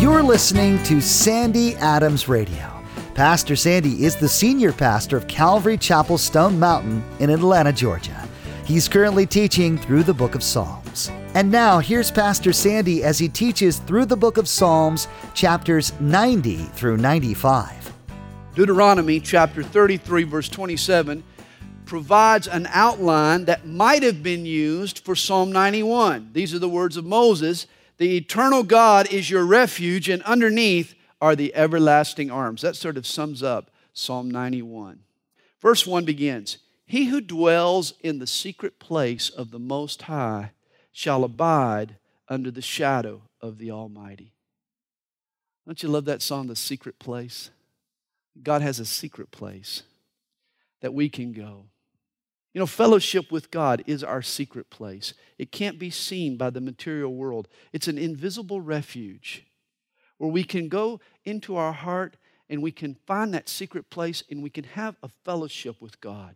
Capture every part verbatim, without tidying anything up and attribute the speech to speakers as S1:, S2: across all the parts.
S1: You're listening to Sandy Adams Radio. Pastor Sandy is the senior pastor of Calvary Chapel Stone Mountain in Atlanta, Georgia. He's currently teaching through the book of Psalms. And now here's Pastor Sandy as he teaches through the book of Psalms, chapters ninety through ninety-five.
S2: Deuteronomy chapter thirty-three, verse twenty-seven provides an outline that might have been used for Psalm ninety-one. These are the words of Moses. The eternal God is your refuge, and underneath are the everlasting arms. That sort of sums up Psalm ninety-one. Verse one begins, He who dwells in the secret place of the Most High shall abide under the shadow of the Almighty. Don't you love that song, The Secret Place? God has a secret place that we can go. You know, fellowship with God is our secret place. It can't be seen by the material world. It's an invisible refuge where we can go into our heart and we can find that secret place and we can have a fellowship with God.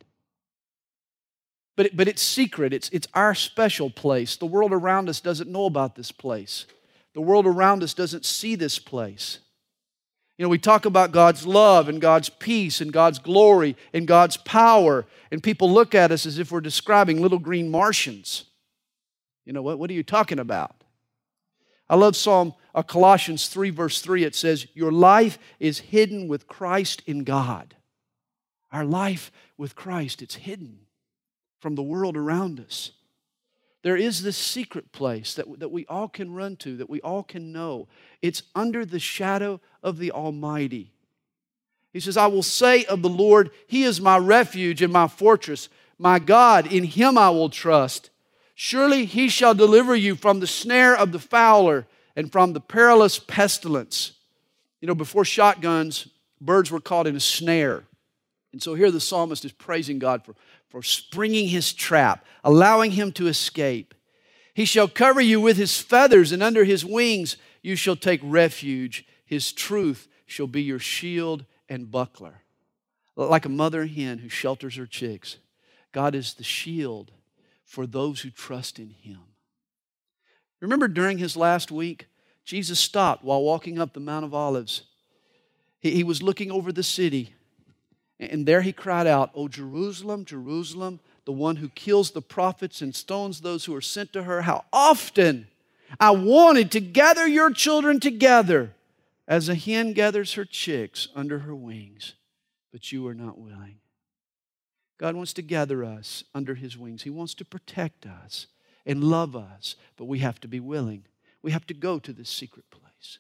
S2: But, it, but it's secret. It's, it's our special place. The world around us doesn't know about this place. The world around us doesn't see this place. You know, we talk about God's love and God's peace and God's glory and God's power, and people look at us as if we're describing little green Martians. You know, what, what are you talking about? I love Psalm uh, Colossians three, verse three. It says, your life is hidden with Christ in God. Our life with Christ, it's hidden from the world around us. There is this secret place that, that we all can run to, that we all can know. It's under the shadow of the Almighty. He says, I will say of the Lord, He is my refuge and my fortress. My God, in Him I will trust. Surely He shall deliver you from the snare of the fowler and from the perilous pestilence. You know, before shotguns, birds were caught in a snare. And so here the psalmist is praising God for, for springing His trap, allowing him to escape. He shall cover you with His feathers, and under His wings you shall take refuge. His truth shall be your shield and buckler. Like a mother hen who shelters her chicks, God is the shield for those who trust in Him. Remember during His last week, Jesus stopped while walking up the Mount of Olives. He, he was looking over the city, and there He cried out, O Jerusalem, Jerusalem, the one who kills the prophets and stones those who are sent to her, how often I wanted to gather your children together as a hen gathers her chicks under her wings, but you are not willing. God wants to gather us under His wings. He wants to protect us and love us, but we have to be willing. We have to go to this secret place.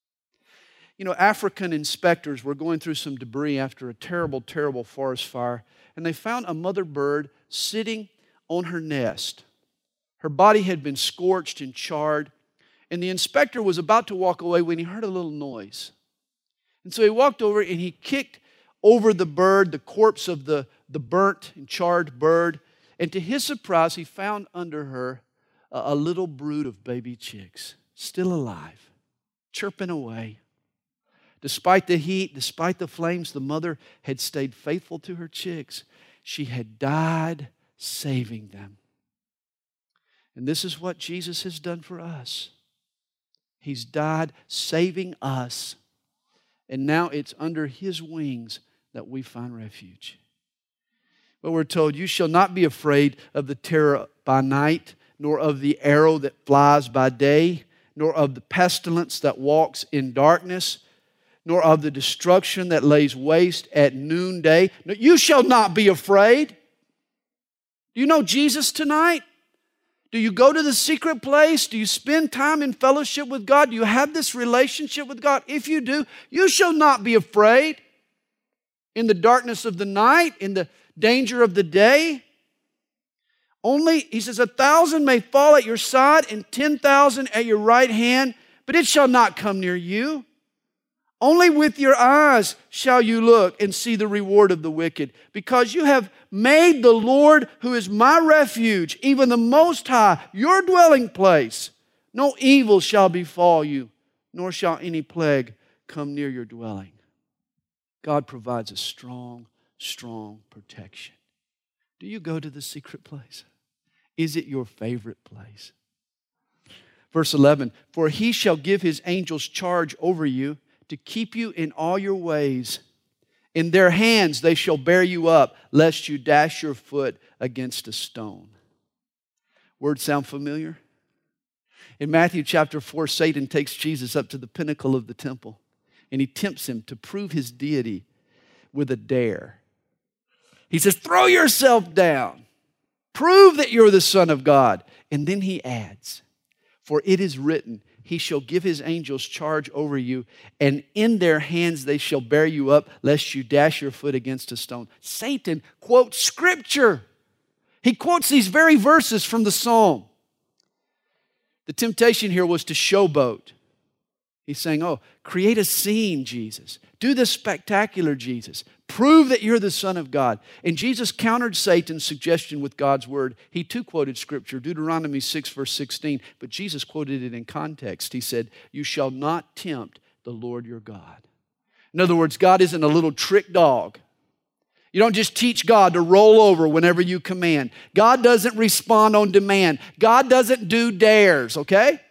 S2: You know, African inspectors were going through some debris after a terrible, terrible forest fire, and they found a mother bird sitting on her nest. Her body had been scorched and charred, and the inspector was about to walk away when he heard a little noise. And so he walked over and he kicked over the bird, the corpse of the, the burnt and charred bird, and to his surprise, he found under her a, a little brood of baby chicks, still alive, chirping away. Despite the heat, despite the flames, the mother had stayed faithful to her chicks. She had died saving them. And this is what Jesus has done for us. He's died saving us. And now it's under His wings that we find refuge. But we're told, you shall not be afraid of the terror by night, nor of the arrow that flies by day, nor of the pestilence that walks in darkness, nor of the destruction that lays waste at noonday. No, you shall not be afraid. Do you know Jesus tonight? Do you go to the secret place? Do you spend time in fellowship with God? Do you have this relationship with God? If you do, you shall not be afraid in the darkness of the night, in the danger of the day. Only, He says, a thousand may fall at your side and ten thousand at your right hand, but it shall not come near you. Only with your eyes shall you look and see the reward of the wicked, because you have made the Lord, who is my refuge, even the Most High, your dwelling place. No evil shall befall you, nor shall any plague come near your dwelling. God provides a strong, strong protection. Do you go to the secret place? Is it your favorite place? Verse eleven, for he shall give his angels charge over you to keep you in all your ways. In their hands they shall bear you up, lest you dash your foot against a stone. Words sound familiar? In Matthew chapter four, Satan takes Jesus up to the pinnacle of the temple, and he tempts him to prove his deity with a dare. He says, throw yourself down. Prove that you're the Son of God. And then he adds, for it is written, he shall give his angels charge over you, and in their hands they shall bear you up, lest you dash your foot against a stone. Satan quotes Scripture. He quotes these very verses from the Psalm. The temptation here was to showboat. He's saying, oh, create a scene, Jesus. Do the spectacular, Jesus. Prove that you're the Son of God. And Jesus countered Satan's suggestion with God's word. He too quoted Scripture, Deuteronomy six, verse sixteen, but Jesus quoted it in context. He said, you shall not tempt the Lord your God. In other words, God isn't a little trick dog. You don't just teach God to roll over whenever you command. God doesn't respond on demand. God doesn't do dares, okay?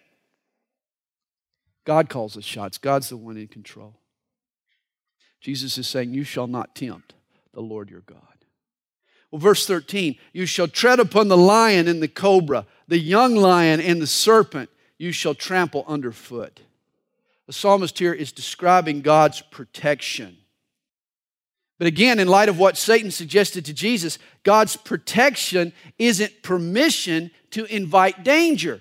S2: God calls the shots. God's the one in control. Jesus is saying, you shall not tempt the Lord your God. Well, verse thirteen, you shall tread upon the lion and the cobra, the young lion and the serpent you shall trample underfoot. The psalmist here is describing God's protection. But again, in light of what Satan suggested to Jesus, God's protection isn't permission to invite danger.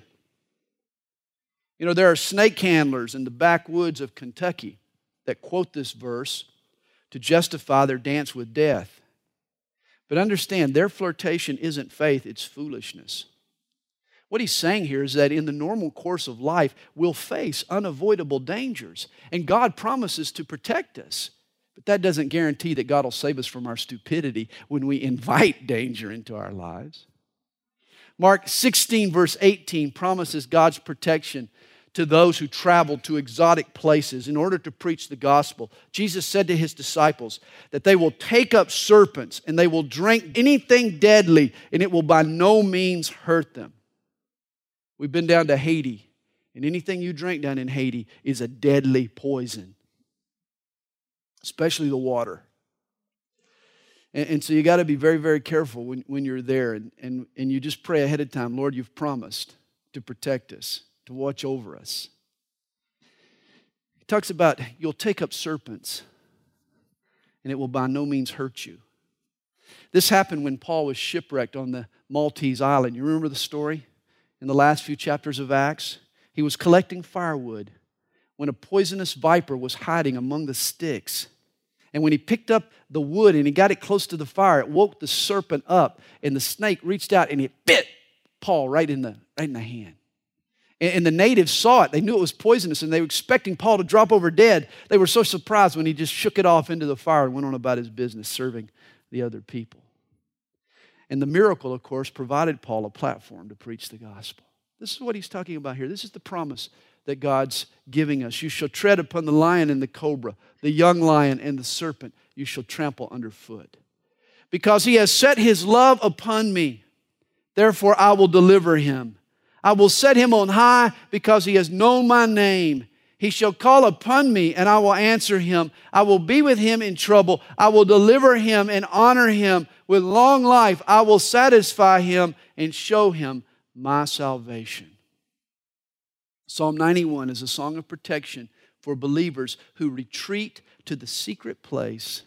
S2: You know, there are snake handlers in the backwoods of Kentucky that quote this verse to justify their dance with death. But understand, their flirtation isn't faith, it's foolishness. What he's saying here is that in the normal course of life, we'll face unavoidable dangers, and God promises to protect us. But that doesn't guarantee that God will save us from our stupidity when we invite danger into our lives. Mark sixteen, verse eighteen promises God's protection to those who traveled to exotic places in order to preach the gospel. Jesus said to his disciples that they will take up serpents and they will drink anything deadly, and it will by no means hurt them. We've been down to Haiti, and anything you drink down in Haiti is a deadly poison, especially the water. And, and so you got to be very, very careful when, when you're there, and, and, and you just pray ahead of time, Lord, you've promised to protect us, to watch over us. He talks about you'll take up serpents and it will by no means hurt you. This happened when Paul was shipwrecked on the Maltese island. You remember the story in the last few chapters of Acts? He was collecting firewood when a poisonous viper was hiding among the sticks. And when he picked up the wood and he got it close to the fire, it woke the serpent up, and the snake reached out and it bit Paul right in the, right in the hand. And the natives saw it. They knew it was poisonous, and they were expecting Paul to drop over dead. They were so surprised when he just shook it off into the fire and went on about his business, serving the other people. And the miracle, of course, provided Paul a platform to preach the gospel. This is what he's talking about here. This is the promise that God's giving us. You shall tread upon the lion and the cobra, the young lion and the serpent you shall trample underfoot. Because he has set his love upon me, therefore I will deliver him. I will set him on high because he has known my name. He shall call upon me and I will answer him. I will be with him in trouble. I will deliver him and honor him. With long life I will satisfy him and show him my salvation. Psalm ninety-one is a song of protection for believers who retreat to the secret place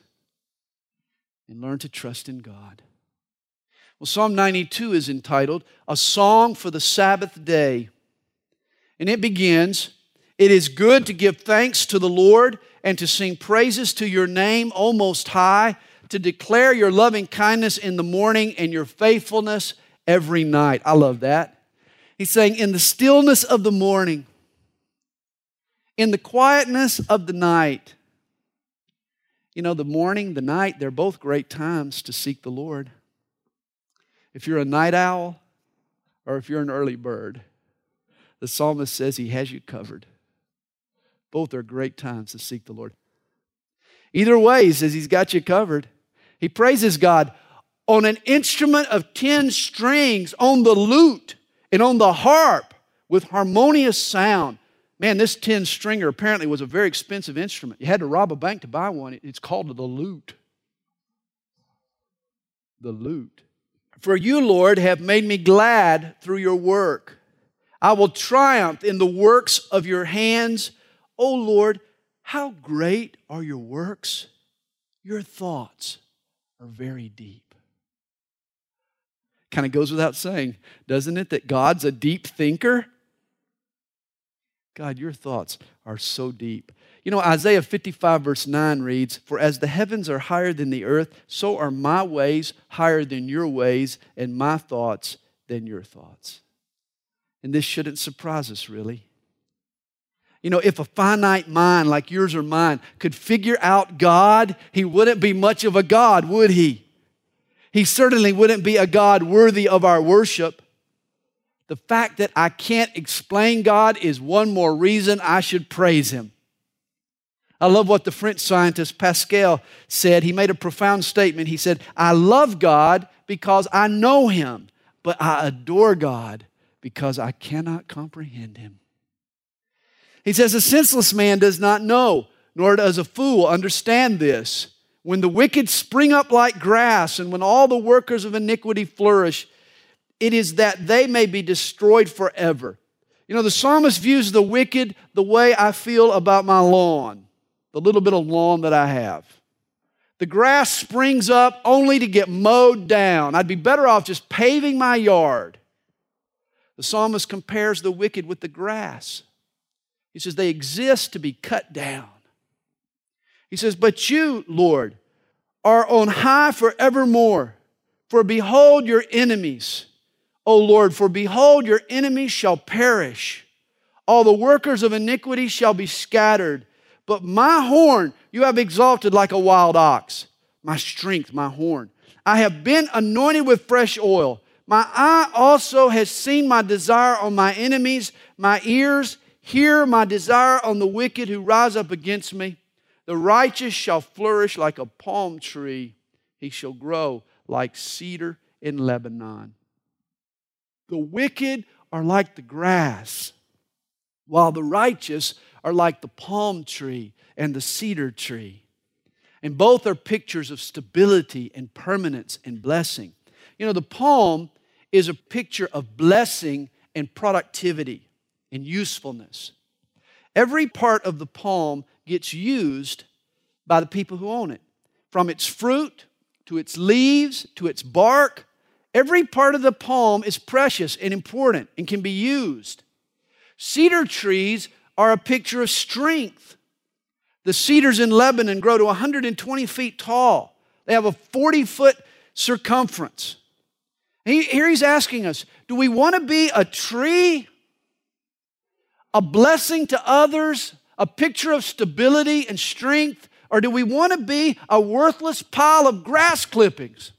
S2: and learn to trust in God. Well, Psalm ninety-two is entitled, A Song for the Sabbath Day. And it begins, it is good to give thanks to the Lord and to sing praises to your name, O Most High, to declare your loving kindness in the morning and your faithfulness every night. I love that. He's saying, in the stillness of the morning, in the quietness of the night. You know, the morning, the night, they're both great times to seek the Lord. If you're a night owl or if you're an early bird, the psalmist says he has you covered. Both are great times to seek the Lord. Either way, he says he's got you covered. He praises God on an instrument of ten strings, on the lute and on the harp with harmonious sound. Man, this ten stringer apparently was a very expensive instrument. You had to rob a bank to buy one. It's called the lute. The lute. For you, Lord, have made me glad through your work. I will triumph in the works of your hands. O Lord, how great are your works? Your thoughts are very deep. Kind of goes without saying, doesn't it, that God's a deep thinker? God, your thoughts are so deep. You know, Isaiah fifty-five verse nine reads, for as the heavens are higher than the earth, so are my ways higher than your ways, and my thoughts than your thoughts. And this shouldn't surprise us, really. You know, if a finite mind like yours or mine could figure out God, He wouldn't be much of a God, would He? He certainly wouldn't be a God worthy of our worship. The fact that I can't explain God is one more reason I should praise Him. I love what the French scientist Pascal said. He made a profound statement. He said, I love God because I know Him, but I adore God because I cannot comprehend Him. He says, a senseless man does not know, nor does a fool understand this. When the wicked spring up like grass, and when all the workers of iniquity flourish, it is that they may be destroyed forever. You know, the psalmist views the wicked the way I feel about my lawn, the little bit of lawn that I have. The grass springs up only to get mowed down. I'd be better off just paving my yard. The psalmist compares the wicked with the grass. He says they exist to be cut down. He says, but you, Lord, are on high forevermore. For behold your enemies, O Lord, for behold your enemies shall perish. All the workers of iniquity shall be scattered. But my horn you have exalted like a wild ox. My strength, my horn. I have been anointed with fresh oil. My eye also has seen my desire on my enemies. My ears hear my desire on the wicked who rise up against me. The righteous shall flourish like a palm tree. He shall grow like cedar in Lebanon. The wicked are like the grass, while the righteous are like the palm tree and the cedar tree. And both are pictures of stability and permanence and blessing. You know, the palm is a picture of blessing and productivity and usefulness. Every part of the palm gets used by the people who own it. From its fruit to its leaves to its bark, every part of the palm is precious and important and can be used. Cedar trees are a picture of strength. The cedars in Lebanon grow to one hundred twenty feet tall. They have a forty foot circumference. Here he's asking us, do we want to be a tree, a blessing to others, a picture of stability and strength, or do we want to be a worthless pile of grass clippings?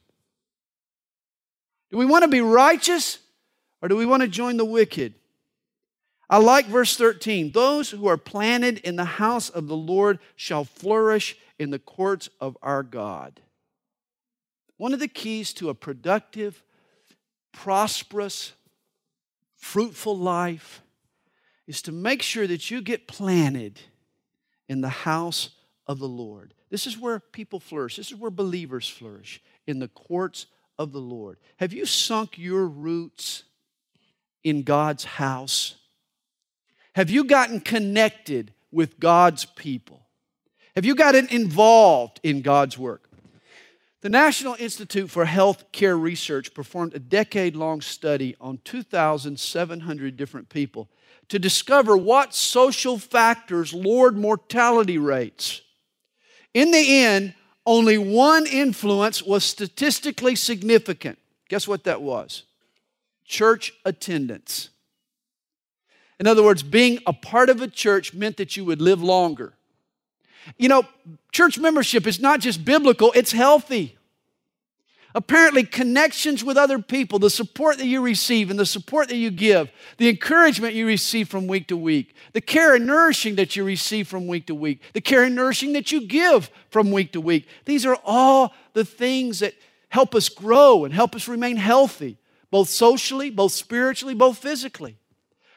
S2: Do we want to be righteous, or do we want to join the wicked? I like verse thirteen. Those who are planted in the house of the Lord shall flourish in the courts of our God. One of the keys to a productive, prosperous, fruitful life is to make sure that you get planted in the house of the Lord. This is where people flourish. This is where believers flourish, in the courts of the Lord. Have you sunk your roots in God's house? Have you gotten connected with God's people? Have you gotten involved in God's work? The National Institute for Health Care Research performed a decade-long study on two thousand seven hundred different people to discover what social factors lowered mortality rates. In the end, only one influence was statistically significant. Guess what that was? Church attendance. In other words, being a part of a church meant that you would live longer. You know, church membership is not just biblical, it's healthy. Apparently, connections with other people, the support that you receive and the support that you give, the encouragement you receive from week to week, the care and nourishing that you receive from week to week, the care and nourishing that you give from week to week, these are all the things that help us grow and help us remain healthy, both socially, both spiritually, both physically.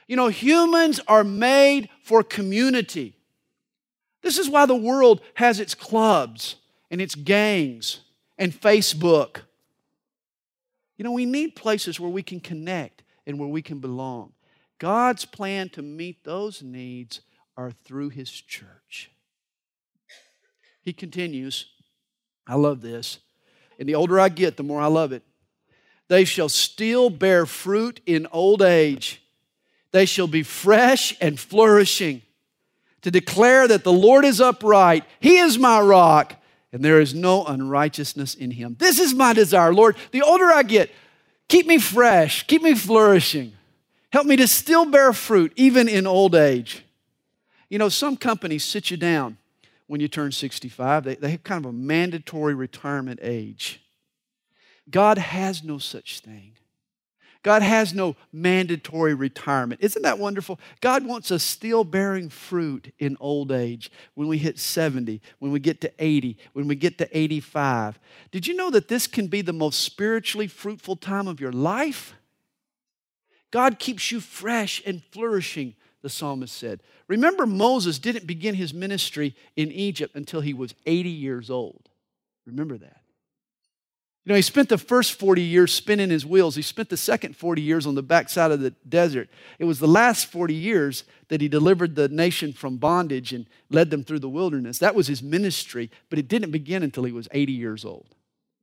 S2: You know, humans are made for community. This is why the world has its clubs and its gangs and Facebook. You know, we need places where we can connect and where we can belong. God's plan to meet those needs are through His church. He continues, I love this, and the older I get, the more I love it. They shall still bear fruit in old age. They shall be fresh and flourishing, to declare that the Lord is upright. He is my rock, and there is no unrighteousness in Him. This is my desire, Lord. The older I get, keep me fresh, keep me flourishing. Help me to still bear fruit, even in old age. You know, some companies sit you down when you turn sixty-five. They, they have kind of a mandatory retirement age. God has no such thing. God has no mandatory retirement. Isn't that wonderful? God wants us still bearing fruit in old age when we hit seventy, when we get to eighty, when we get to eighty-five. Did you know that this can be the most spiritually fruitful time of your life? God keeps you fresh and flourishing, the psalmist said. Remember, Moses didn't begin his ministry in Egypt until he was eighty years old. Remember that. You know, he spent the first forty years spinning his wheels. He spent the second forty years on the backside of the desert. It was the last forty years that he delivered the nation from bondage and led them through the wilderness. That was his ministry, but it didn't begin until he was eighty years old.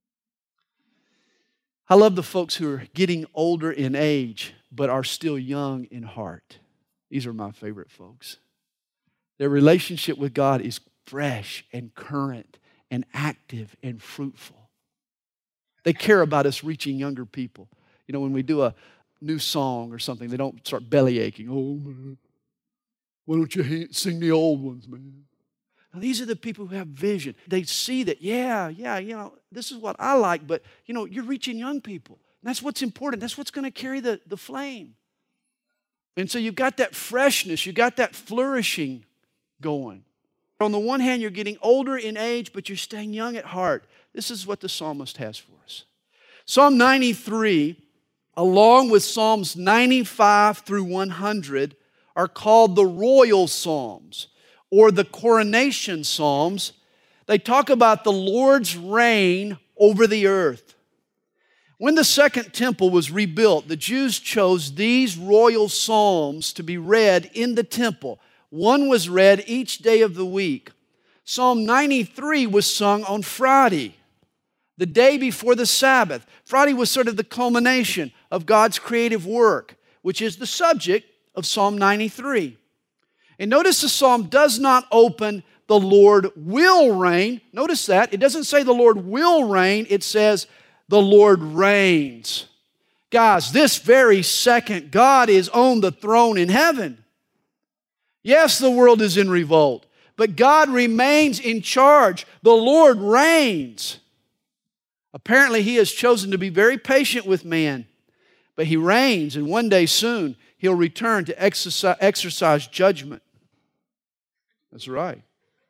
S2: I love the folks who are getting older in age, but are still young in heart. These are my favorite folks. Their relationship with God is fresh and current and active and fruitful. They care about us reaching younger people. You know, when we do a new song or something, they don't start belly aching. Oh, man, why don't you sing the old ones, man? Now, these are the people who have vision. They see that, yeah, yeah, you know, this is what I like, but, you know, you're reaching young people. And that's what's important. That's what's going to carry the, the flame. And so you've got that freshness, you've got that flourishing going. On the one hand, you're getting older in age, but you're staying young at heart. This is what the psalmist has for us. Psalm ninety-three, along with Psalms ninety-five through one hundred, are called the royal psalms or the coronation psalms. They talk about the Lord's reign over the earth. When the second temple was rebuilt, the Jews chose these royal psalms to be read in the temple. One was read each day of the week. Psalm ninety-three was sung on Friday, the day before the Sabbath. Friday was sort of the culmination of God's creative work, which is the subject of Psalm ninety-three. And notice the psalm does not open, the Lord will reign. Notice that. It doesn't say the Lord will reign. It says the Lord reigns. Guys, this very second, God is on the throne in heaven. Yes, the world is in revolt, but God remains in charge. The Lord reigns. Apparently, He has chosen to be very patient with man, but He reigns, and one day soon, He'll return to exercise, exercise judgment. That's right.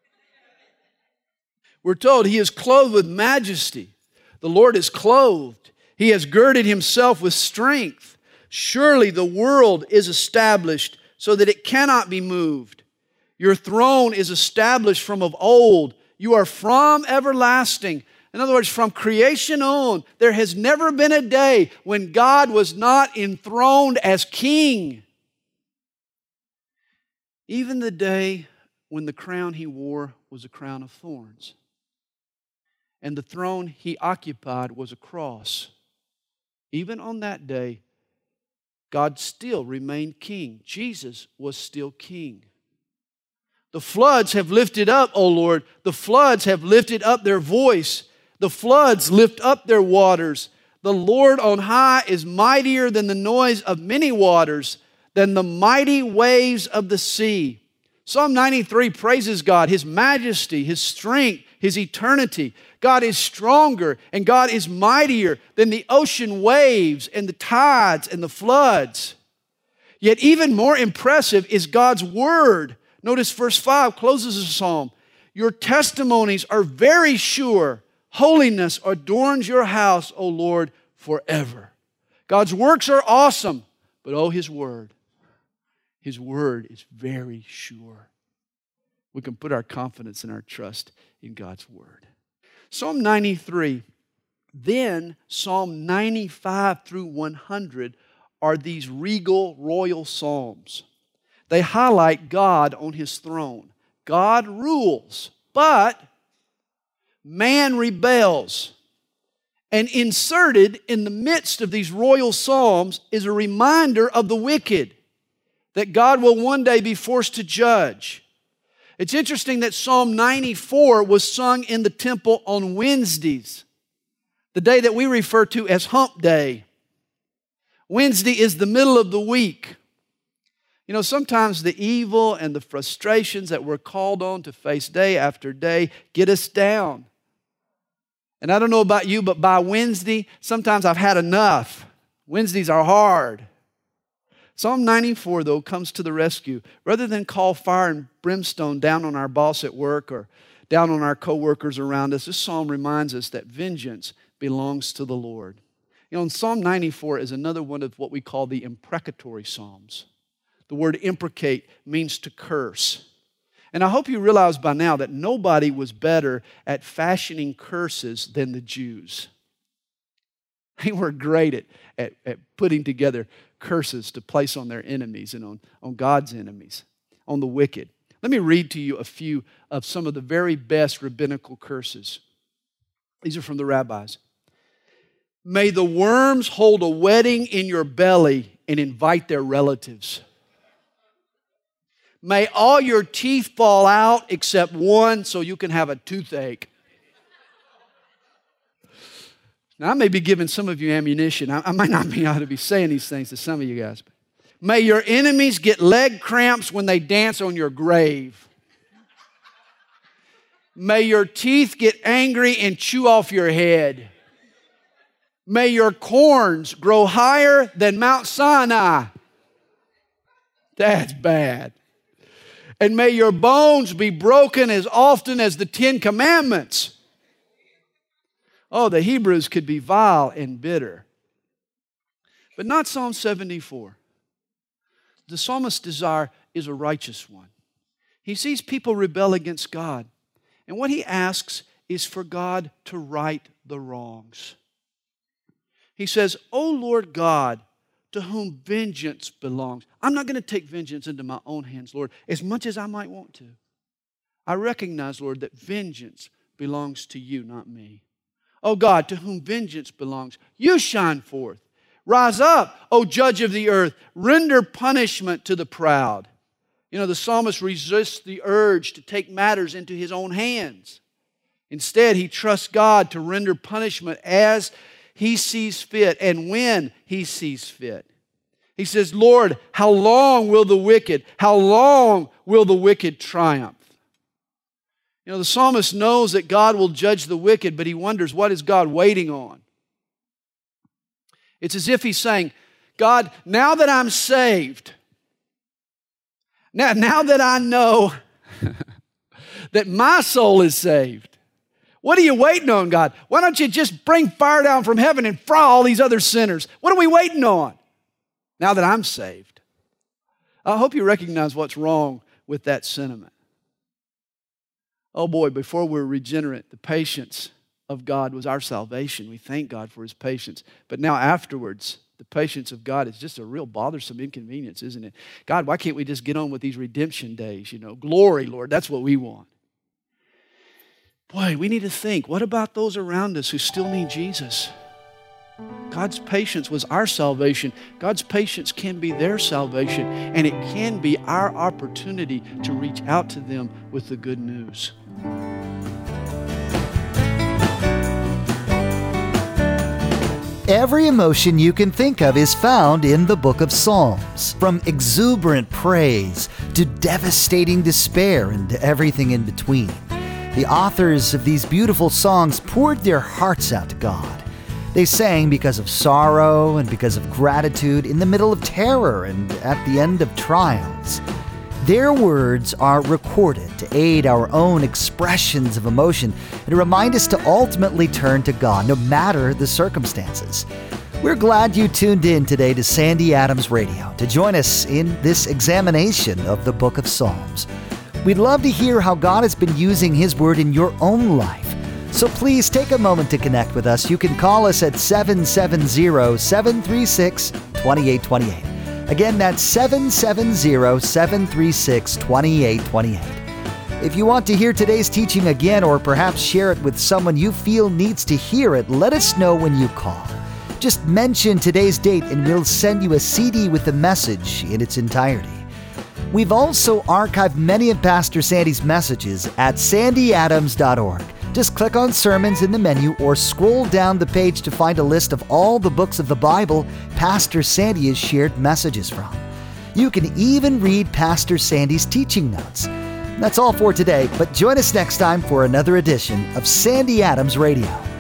S2: We're told He is clothed with majesty. The Lord is clothed. He has girded Himself with strength. Surely the world is established so that it cannot be moved. Your throne is established from of old. You are from everlasting. In other words, from creation on, there has never been a day when God was not enthroned as king. Even the day when the crown He wore was a crown of thorns, and the throne He occupied was a cross. Even on that day, God still remained king. Jesus was still king. The floods have lifted up, O Lord. The floods have lifted up their voice. The floods lift up their waters. The Lord on high is mightier than the noise of many waters, than the mighty waves of the sea. Psalm ninety-three praises God, His majesty, His strength, His eternity. God is stronger and God is mightier than the ocean waves and the tides and the floods. Yet even more impressive is God's word. Notice verse five closes the psalm. Your testimonies are very sure. Holiness adorns your house, O Lord, forever. God's works are awesome, but oh, His word. His word is very sure. We can put our confidence and our trust in God's word. Psalm ninety-three, then Psalm ninety-five through one hundred are these regal, royal psalms. They highlight God on His throne. God rules, but man rebels. And inserted in the midst of these royal psalms is a reminder of the wicked, that God will one day be forced to judge. It's interesting that Psalm ninety-four was sung in the temple on Wednesdays, the day that we refer to as Hump Day. Wednesday is the middle of the week. You know, sometimes the evil and the frustrations that we're called on to face day after day get us down. And I don't know about you, but by Wednesday, sometimes I've had enough. Wednesdays are hard. Psalm ninety-four, though, comes to the rescue. Rather than call fire and brimstone down on our boss at work or down on our coworkers around us, this psalm reminds us that vengeance belongs to the Lord. You know, and Psalm ninety-four is another one of what we call the imprecatory psalms. The word imprecate means to curse. And I hope you realize by now that nobody was better at fashioning curses than the Jews. They were great at, at, at putting together curses to place on their enemies and on, on God's enemies, on the wicked. Let me read to you a few of some of the very best rabbinical curses. These are from the rabbis. May the worms hold a wedding in your belly and invite their relatives. May all your teeth fall out except one so you can have a toothache. Now, I may be giving some of you ammunition. I, I might not be able to be saying these things to some of you guys. May your enemies get leg cramps when they dance on your grave. May your teeth get angry and chew off your head. May your corns grow higher than Mount Sinai. That's bad. And may your bones be broken as often as the Ten Commandments. Oh, the Hebrews could be vile and bitter. But not Psalm seventy-four. The psalmist's desire is a righteous one. He sees people rebel against God. And what he asks is for God to right the wrongs. He says, "O Lord God, to whom vengeance belongs." I'm not going to take vengeance into my own hands, Lord, as much as I might want to. I recognize, Lord, that vengeance belongs to you, not me. O God, to whom vengeance belongs, you shine forth. Rise up, O judge of the earth. Render punishment to the proud. You know, the psalmist resists the urge to take matters into his own hands. Instead, he trusts God to render punishment as he sees fit and when he sees fit. He says, "Lord, how long will the wicked, how long will the wicked triumph?" You know, the psalmist knows that God will judge the wicked, but he wonders, what is God waiting on? It's as if he's saying, God, now that I'm saved, now, now that I know that my soul is saved, what are you waiting on, God? Why don't you just bring fire down from heaven and fry all these other sinners? What are we waiting on now that I'm saved? I hope you recognize what's wrong with that sentiment. Oh boy, before we were regenerate, the patience of God was our salvation. We thank God for His patience. But now afterwards, the patience of God is just a real bothersome inconvenience, isn't it? God, why can't we just get on with these redemption days? You know, glory, Lord, that's what we want. Boy, we need to think, what about those around us who still need Jesus? God's patience was our salvation. God's patience can be their salvation, and it can be our opportunity to reach out to them with the good news.
S1: Every emotion you can think of is found in the book of Psalms, from exuberant praise to devastating despair and everything in between. The authors of these beautiful songs poured their hearts out to God. They sang because of sorrow and because of gratitude in the middle of terror and at the end of trials. Their words are recorded to aid our own expressions of emotion and to remind us to ultimately turn to God, no matter the circumstances. We're glad you tuned in today to Sandy Adams Radio to join us in this examination of the book of Psalms. We'd love to hear how God has been using His Word in your own life. So please take a moment to connect with us. You can call us at seven seven zero, seven three six, two eight two eight. Again, that's seven seven zero, seven three six, two eight two eight. If you want to hear today's teaching again or perhaps share it with someone you feel needs to hear it, let us know when you call. Just mention today's date and we'll send you a C D with the message in its entirety. We've also archived many of Pastor Sandy's messages at sandy adams dot org. Just click on Sermons in the menu or scroll down the page to find a list of all the books of the Bible Pastor Sandy has shared messages from. You can even read Pastor Sandy's teaching notes. That's all for today, but join us next time for another edition of Sandy Adams Radio.